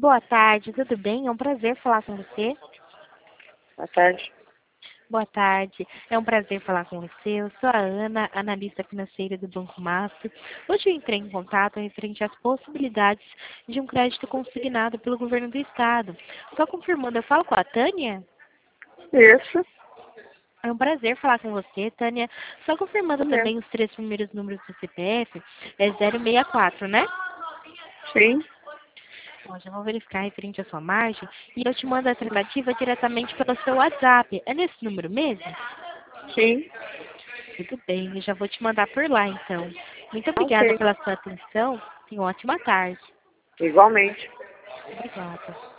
Boa tarde, tudo bem? É um prazer falar com você. Boa tarde. Boa tarde, é um prazer falar com você. Eu sou a Ana, analista financeira do Banco Master. Hoje eu entrei em contato referente às possibilidades de um crédito consignado pelo governo do estado. Só confirmando, eu falo com a Tânia? Isso. É um prazer falar com você, Tânia. Só confirmando Mesmo. também os 3 primeiros números do CPF, é 064, né? Sim. Bom, já vou verificar referente à sua margem e eu te mando a tratativa diretamente pelo seu WhatsApp. É nesse número mesmo? Sim. Tudo bem, eu já vou te mandar por lá então. Muito obrigada Ok. pela sua atenção. Tenha uma ótima tarde. Igualmente. Obrigada.